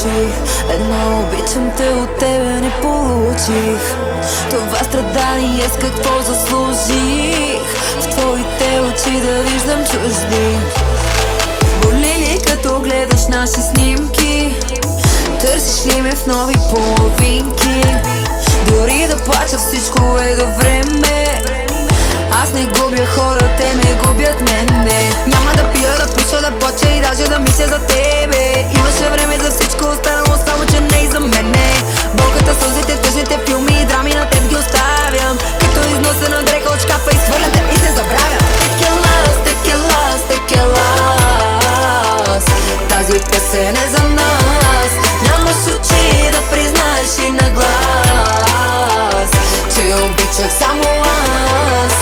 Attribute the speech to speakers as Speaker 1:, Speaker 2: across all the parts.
Speaker 1: случи. Едно обичам те, от тебе не получих. Това страдание с какво заслужих? В твоите очи да виждам чужди. Боли ли като гледаш наши снимки? Търсиш ли ме в нови половинки? Дори да плача всичко е до време. Аз не губя хора, те не губят мене. Няма да пия, да пуша, да плача и даже да мисля за тебе. Имаше време за всичко останало, само че не и за мене. Болката, сълзите, тъжните филми и драми на теб ги оставям. Като износена дреха от шкафа, изхвърлям те и се забравям. Текелас, текелас, текелас. Тази песен е за нас. Нямаш очи да признаеш и на глас, че обичах само аз.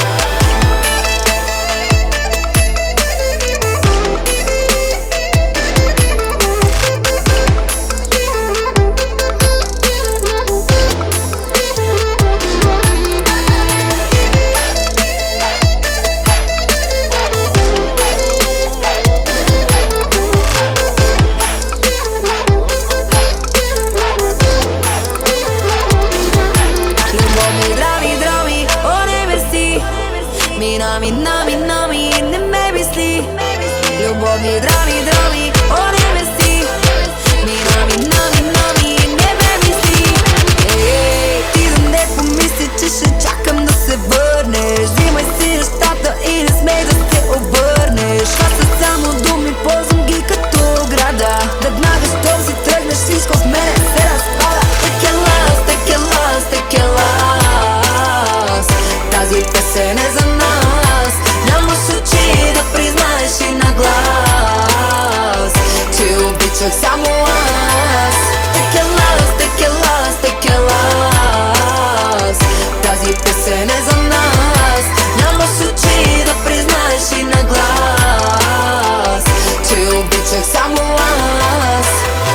Speaker 1: Мина, не ме мисли. Любовни драми, драми, о, не ме си. Мина, не ме мисли. Ей, ти да не помисли, че ще чакам да се върнеш. Взимай си нещата и не смей да се обърнеш. Това са само думи, ползвам ги като ограда. Веднага щом си тръгнеш, всичко в мене се разпада. Текелас, текелас, текелас. Тази песен е за нас. Нямаш очи да признаеш и на глас, че обичах само аз. Текелас, текелас, текелас. Тази песен е за нас. Нямаш очи да признаеш и на глас, че обичах само аз.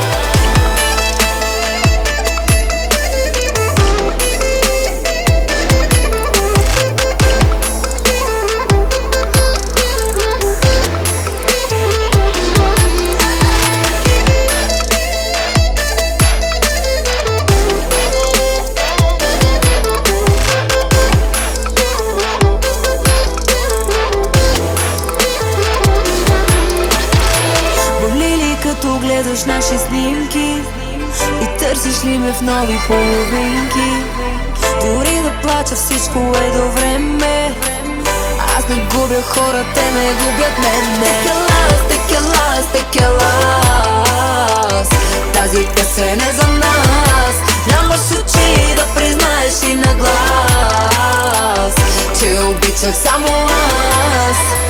Speaker 1: Като гледаш наши снимки и търсиш ли ме в нови половинки. Дори да плача, всичко е до време. Аз не губя хора, те не губят мене. Текелас, текелас, текелас. Тази песен е за нас. Нямаш очи да признаеш и на глас, че обичах само аз.